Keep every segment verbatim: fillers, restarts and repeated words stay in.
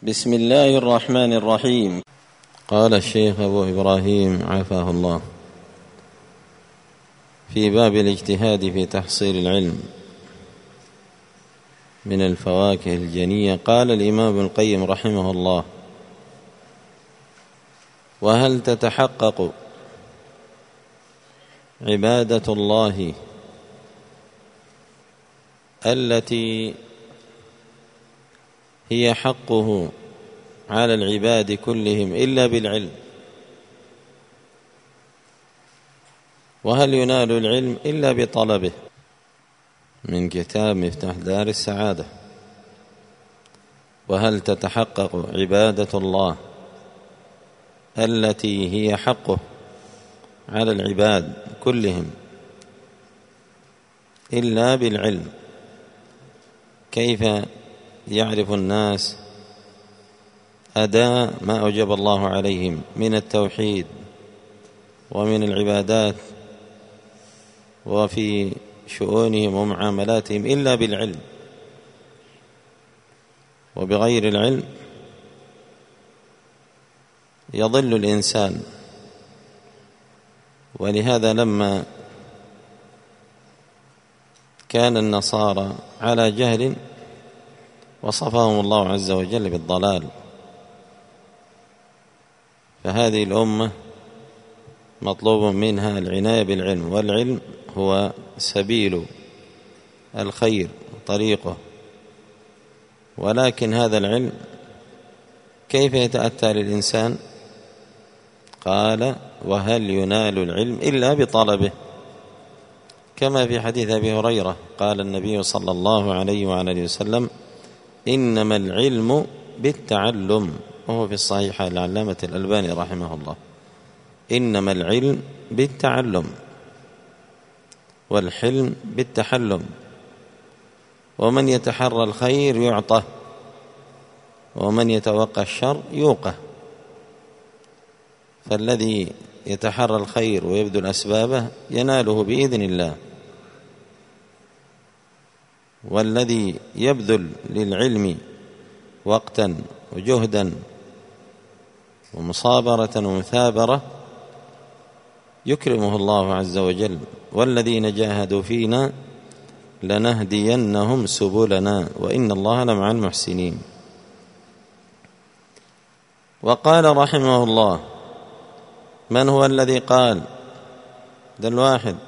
بسم الله الرحمن الرحيم. قال الشيخ أبو إبراهيم عافاه الله في باب الاجتهاد في تحصيل العلم من الفواكه الجنية، قال الإمام ابن القيم رحمه الله: وهل تتحقق عبادة الله التي هي حقه على العباد كلهم إلا بالعلم؟ وهل ينال العلم إلا بطلبه؟ من كتاب مفتاح دار السعادة. وهل تتحقق عبادة الله التي هي حقه على العباد كلهم إلا بالعلم؟ كيف يعرف الناس أداء ما أوجب الله عليهم من التوحيد ومن العبادات وفي شؤونهم ومعاملاتهم إلا بالعلم؟ وبغير العلم يضل الإنسان. ولهذا لما كان النصارى على جهل وصفهم الله عز وجل بالضلال، فهذه الأمة مطلوب منها العناية بالعلم، والعلم هو سبيل الخير طريقه. ولكن هذا العلم كيف يتأتى للإنسان؟ قال: وهل ينال العلم إلا بطلبه؟ كما في حديث أبي هريرة قال النبي صلى الله عليه وعلى وسلم: إنما العلم بالتعلم. وهو في الصحيح العلامة الألباني رحمه الله: إنما العلم بالتعلم والحلم بالتحلم، ومن يتحرى الخير يعطى، ومن يتوقى الشر يوقى. فالذي يتحرى الخير ويبذل أسبابه يناله بإذن الله، والذي يبذل للعلم وقتا وجهدا ومصابرة ومثابرة يكرمه الله عز وجل: والذين جاهدوا فينا لنهدينهم سبلنا وإن الله لمع المحسنين. وقال رحمه الله: من هو الذي قال؟ ده الواحد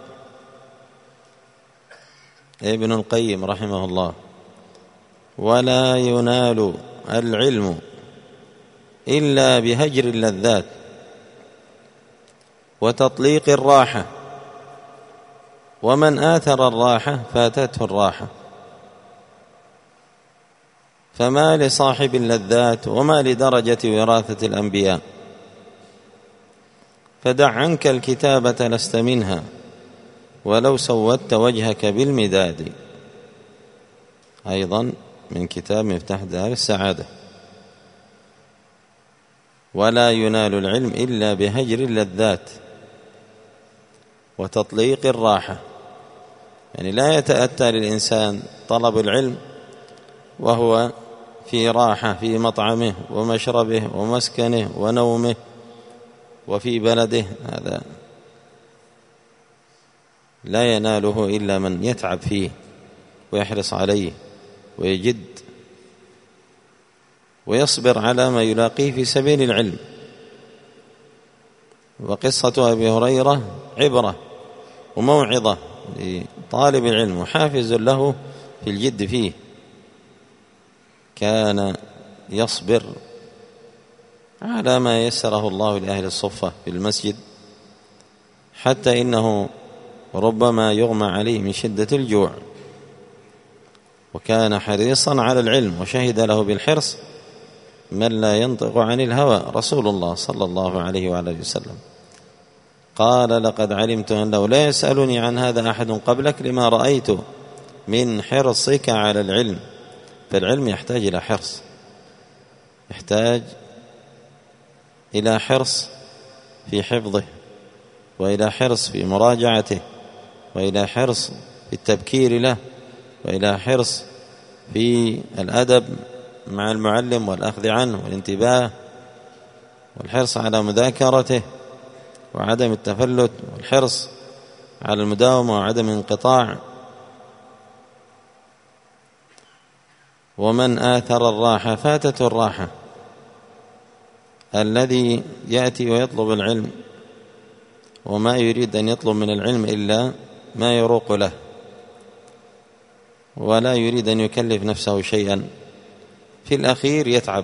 ابن القيم رحمه الله: ولا ينال العلم إلا بهجر اللذات وتطليق الراحة، ومن آثر الراحة فاتته الراحة. فما لصاحب اللذات وما لدرجة وراثة الأنبياء، فدع عنك الكتابة لست منها ولو سودت وجهك بالمداد. أيضا من كتاب مفتاح دار السعادة: ولا ينال العلم إلا بهجر اللذات وتطليق الراحة. يعني لا يتأتى للإنسان طلب العلم وهو في راحة في مطعمه ومشربه ومسكنه ونومه وفي بلده، هذا لا يناله إلا من يتعب فيه ويحرص عليه ويجد ويصبر على ما يلاقيه في سبيل العلم. وقصة أبي هريرة عبرة وموعظة لطالب العلم وحافز له في الجد فيه. كان يصبر على ما يسره الله لأهل الصفة في المسجد، حتى إنه ربما يغمى عليه من شدة الجوع، وكان حريصا على العلم، وشهد له بالحرص من لا ينطق عن الهوى رسول الله صلى الله عليه وعلى وسلم. قال: لقد علمت أنه لا يسألني عن هذا أحد قبلك لما رأيت من حرصك على العلم. فالعلم يحتاج إلى حرص، يحتاج إلى حرص في حفظه، وإلى حرص في مراجعته، وإلى حرص في التبكير له، وإلى حرص في الأدب مع المعلم والأخذ عنه والانتباه والحرص على مذاكرته وعدم التفلت والحرص على المداومة وعدم الانقطاع. ومن آثر الراحة فاتته الراحة. الذي يأتي ويطلب العلم وما يريد أن يطلب من العلم إلا ما يروق له، ولا يريد أن يكلف نفسه شيئا، في الأخير يتعب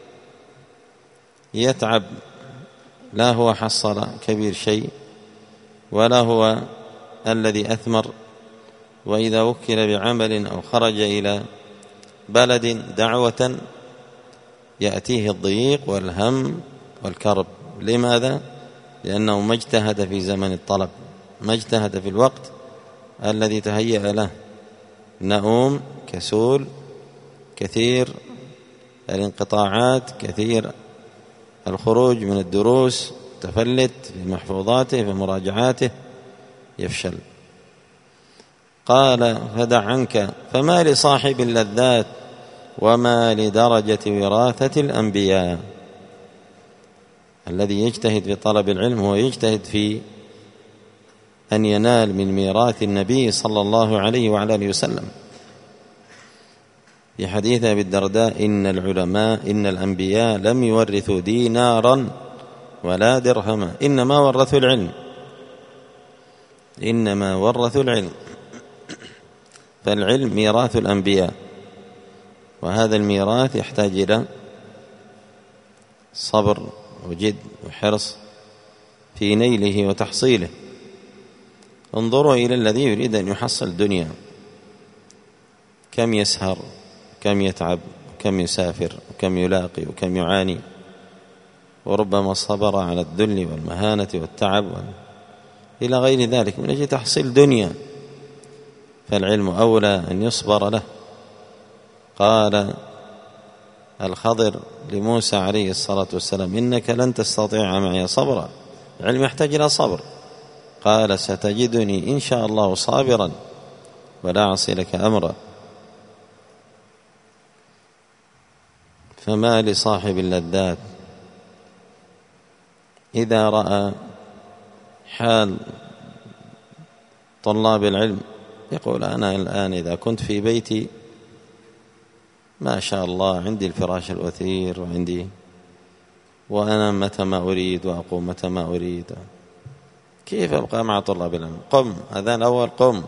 يتعب لا هو حصل كبير شيء ولا هو الذي أثمر. وإذا وكل بعمل أو خرج إلى بلد دعوة يأتيه الضيق والهم والكرب. لماذا؟ لأنه ما اجتهد في زمن الطلب، ما اجتهد في الوقت الذي تهيأ له، نؤوم كسول، كثير الانقطاعات، كثير الخروج من الدروس، تفلت في محفوظاته في مراجعاته، يفشل. قال فدع عنك فما لصاحب اللذات وما لدرجة وراثة الأنبياء. الذي يجتهد في طلب العلم هو يجتهد في أن ينال من ميراث النبي صلى الله عليه وعلى آله وسلم. في حديث أبي الدرداء إن العلماء إن الأنبياء لم يورثوا دينارا ولا درهما، إنما ورثوا العلم إنما ورثوا العلم فالعلم ميراث الأنبياء، وهذا الميراث يحتاج إلى صبر وجد وحرص في نيله وتحصيله. انظروا إلى الذي يريد أن يحصل دنيا، كم يسهر، كم يتعب، كم يسافر، وكم يلاقي، وكم يعاني، وربما صبر على الذل والمهانة والتعب إلى غير ذلك من أجل تحصيل دنيا. فالعلم أولى أن يصبر له. قال الخضر لموسى عليه الصلاة والسلام إنك لن تستطيع معي صبرا، العلم يحتاج إلى صبر. قال ستجدني إن شاء الله صابرا ولا أعصي لك أمرا. فما لصاحب اللذات إذا رأى حال طلاب العلم يقول أنا الآن إذا كنت في بيتي ما شاء الله عندي الفراش الوثير وعندي وأنا متى ما أريد وأقوم متى ما أريد، كيف أبقى مع طلاب العلم؟ قم، أذان أول قم،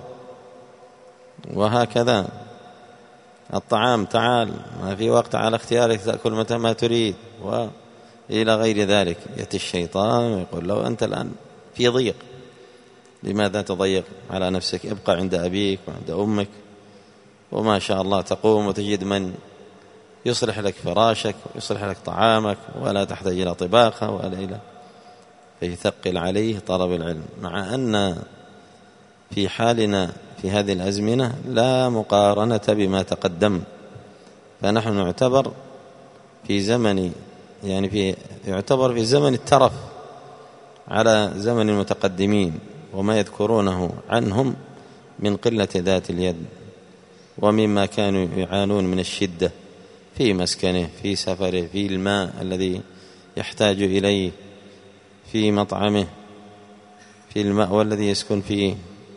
وهكذا الطعام تعال، ما في وقت على اختيارك تأكل متى ما تريد، وإلى غير ذلك. يأتي الشيطان ويقول له أنت الآن في ضيق، لماذا تضيق على نفسك؟ ابقى عند أبيك وعند أمك، وما شاء الله تقوم وتجد من يصلح لك فراشك ويصلح لك طعامك ولا تحتاج إلى طباخة ولا إلى، فيثقل عليه طلب العلم. مع أن في حالنا في هذه الأزمنة لا مقارنة بما تقدم، فنحن نعتبر في زمن يعني في يعتبر في زمن الترف على زمن المتقدمين، وما يذكرونه عنهم من قلة ذات اليد ومما كانوا يعانون من الشدة في مسكنه، في سفره، في الماء الذي يحتاج إليه، في مطعمه، في المأوى الذي يسكن فيه،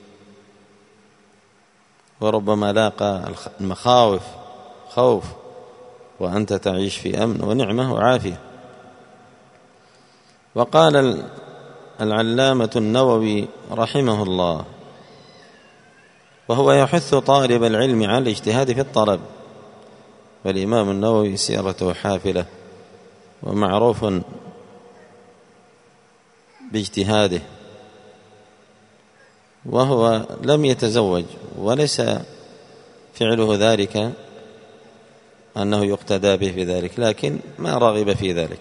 وربما لاقى المخاوف خوف وأنت تعيش في أمن ونعمة وعافية. وقال العلامة النووي رحمه الله وهو يحث طالب العلم على الاجتهاد في الطلب، والإمام النووي سيرته حافلة ومعروف باجتهاده، وهو لم يتزوج وليس فعله ذلك أنه يقتدى به في ذلك، لكن ما رغب في ذلك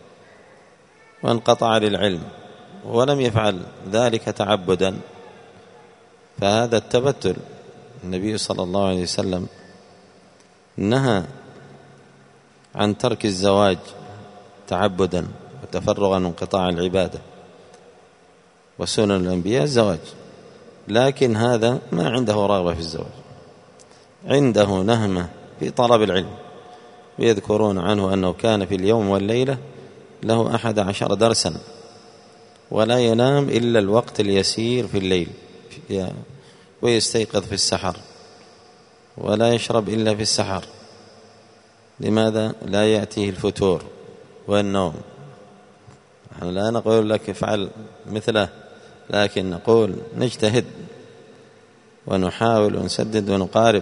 وانقطع للعلم ولم يفعل ذلك تعبدا، فهذا التبتل. النبي صلى الله عليه وسلم نهى عن ترك الزواج تعبدا وتفرغا وانقطاع العبادة، وسنن الأنبياء الزواج، لكن هذا ما عنده رغبة في الزواج، عنده نهمة في طلب العلم، ويذكرون عنه أنه كان في اليوم والليلة له أحد عشر درسا، ولا ينام إلا الوقت اليسير في الليل، ويستيقظ في السحر، ولا يشرب إلا في السحر. لماذا؟ لا يأتيه الفتور والنوم. نحن لا نقول لك افعل مثله، لكن نقول نجتهد ونحاول ونسدد ونقارب.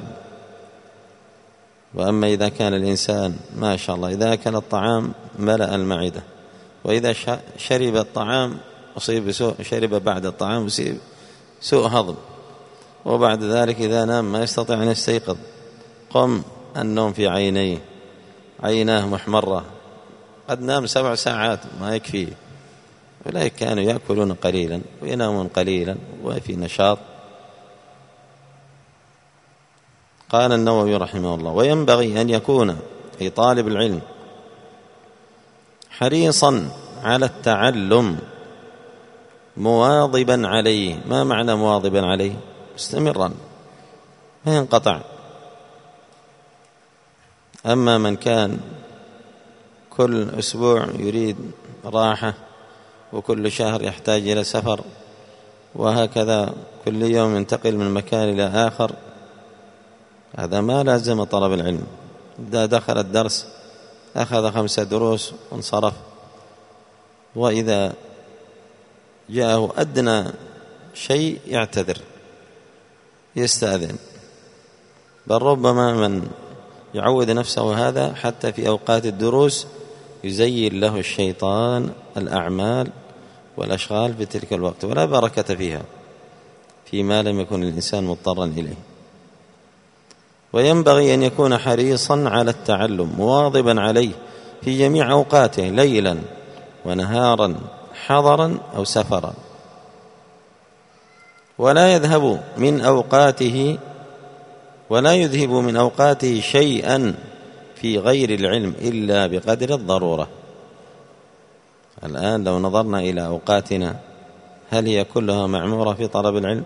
وأما إذا كان الإنسان ما شاء الله إذا أكل الطعام ملأ المعدة، وإذا شرب الطعام أصيب بسوء، شرب بعد الطعام أصيب سوء هضم، وبعد ذلك إذا نام ما يستطيع أن يستيقظ، قم النوم في عينيه، عيناه محمرة، قد نام سبع ساعات ما يكفيه. أولئك كانوا يأكلون قليلا وينامون قليلا وفي نشاط. قال النووي رحمه الله: وينبغي أن يكون أي طالب العلم حريصا على التعلم مواظبا عليه. ما معنى مواظبا عليه؟ مستمرا ما ينقطع. أما من كان كل أسبوع يريد راحة، وكل شهر يحتاج إلى سفر، وهكذا كل يوم ينتقل من مكان إلى آخر، هذا ما لازم طلب العلم. إذا دخل الدرس أخذ خمسة دروس وانصرف، وإذا جاءه أدنى شيء يعتذر يستأذن. بل ربما من يعود نفسه هذا حتى في أوقات الدروس يزين له الشيطان الأعمال والأشغال في تلك الوقت، ولا بركة فيها فيما لم يكن الإنسان مضطرا إليه. وينبغي أن يكون حريصا على التعلم مواظبا عليه في جميع أوقاته، ليلا ونهارا، حضرا أو سفرا، ولا يذهب من أوقاته ولا يذهب من أوقاته شيئا في غير العلم إلا بقدر الضرورة. الآن لو نظرنا إلى أوقاتنا هل هي كلها معمورة في طلب العلم؟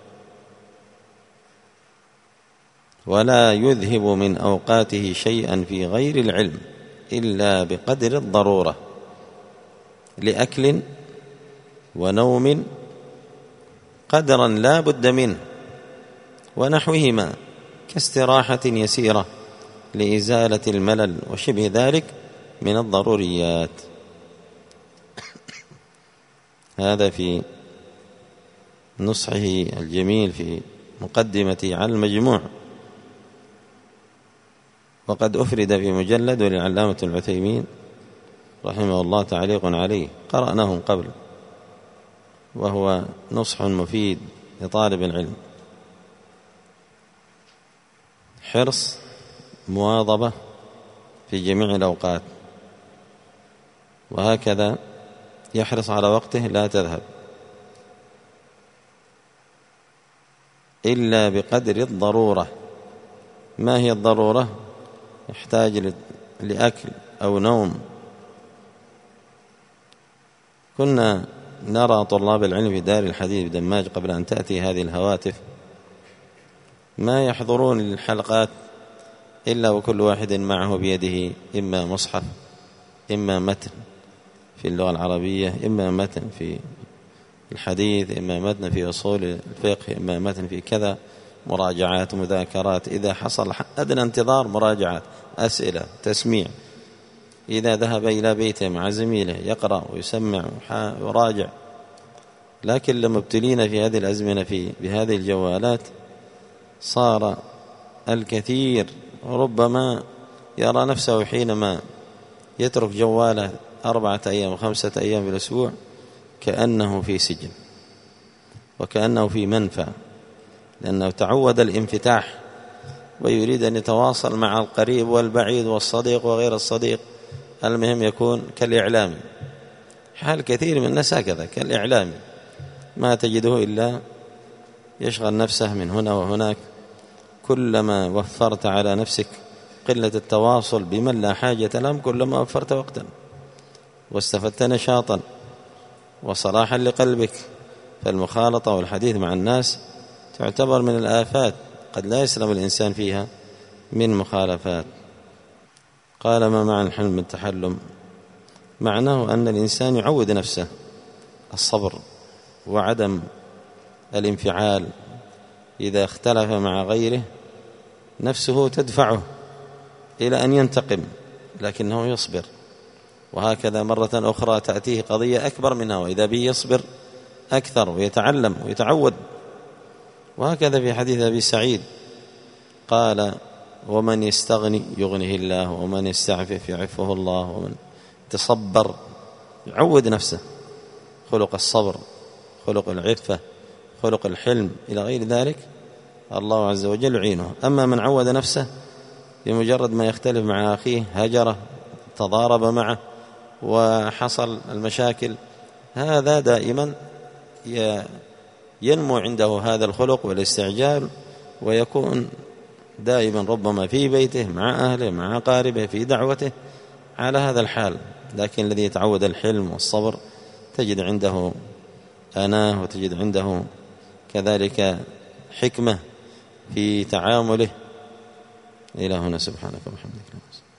ولا يذهب من أوقاته شيئا في غير العلم إلا بقدر الضرورة، لأكل ونوم قدرا لا بد منه، ونحوهما كاستراحة يسيرة لإزالة الملل وشبه ذلك من الضروريات. هذا في نصحه الجميل في مقدمته على المجموع، وقد أفرد في مجلد وللعلامة العثيمين رحمه الله تعليق عليه قرأناه قبل، وهو نصح مفيد لطالب العلم: حرص، مواظبة في جميع الأوقات، وهكذا يحرص على وقته لا تذهب إلا بقدر الضرورة. ما هي الضرورة؟ يحتاج لأكل أو نوم. كنا نرى طلاب العلم في دار الحديث بدماج قبل أن تأتي هذه الهواتف ما يحضرون للحلقات إلا وكل واحد معه بيده إما مصحف، إما متن في اللغة العربية، إما متن في الحديث، إما متن في أصول الفقه، إما متن في كذا، مراجعات ومذاكرات. إذا حصل أدنى انتظار مراجعات، أسئلة، تسميع. إذا ذهب إلى بيته مع زميله يقرأ ويسمع ويراجع. لكن لما ابتلينا في هذه الأزمنة في بهذه الجوالات صار الكثير ربما يرى نفسه حينما يترك جواله أربعة أيام وخمسة أيام في الأسبوع كأنه في سجن وكأنه في منفى، لأنه تعود الانفتاح ويريد أن يتواصل مع القريب والبعيد والصديق وغير الصديق. المهم يكون كالإعلامي. حال كثير من الناس هكذا كالإعلامي، ما تجده إلا يشغل نفسه من هنا وهناك. كلما وفرت على نفسك قلة التواصل بمن لا حاجة لهم كلما وفرت وقتا واستفدت نشاطا وصلاحا لقلبك. فالمخالطة والحديث مع الناس تعتبر من الآفات قد لا يسلم الإنسان فيها من مخالفات. قال: ما معنى الحلم بالتحلم؟ معناه أن الإنسان يعود نفسه الصبر وعدم الانفعال إذا اختلف مع غيره، نفسه تدفعه إلى أن ينتقم لكنه يصبر، وهكذا مرة أخرى تأتيه قضية أكبر منها وإذا به يصبر أكثر ويتعلم ويتعود. وهكذا في حديث أبي سعيد قال: ومن يستغني يغنه الله، ومن يستعفف يعفه الله، ومن تصبر يعود نفسه خلق الصبر، خلق العفة، خلق الحلم إلى غير ذلك، الله عز وجل يعينه. أما من عود نفسه بمجرد ما يختلف مع أخيه هجره، تضارب معه وحصل المشاكل، هذا دائما ينمو عنده هذا الخلق والاستعجال، ويكون دائما ربما في بيته مع أهله مع أقاربه في دعوته على هذا الحال. لكن الذي يتعود الحلم والصبر تجد عنده أناه، وتجد عنده كذلك حكمة في تعامله. إلى هنا، سبحانك وبحمدك.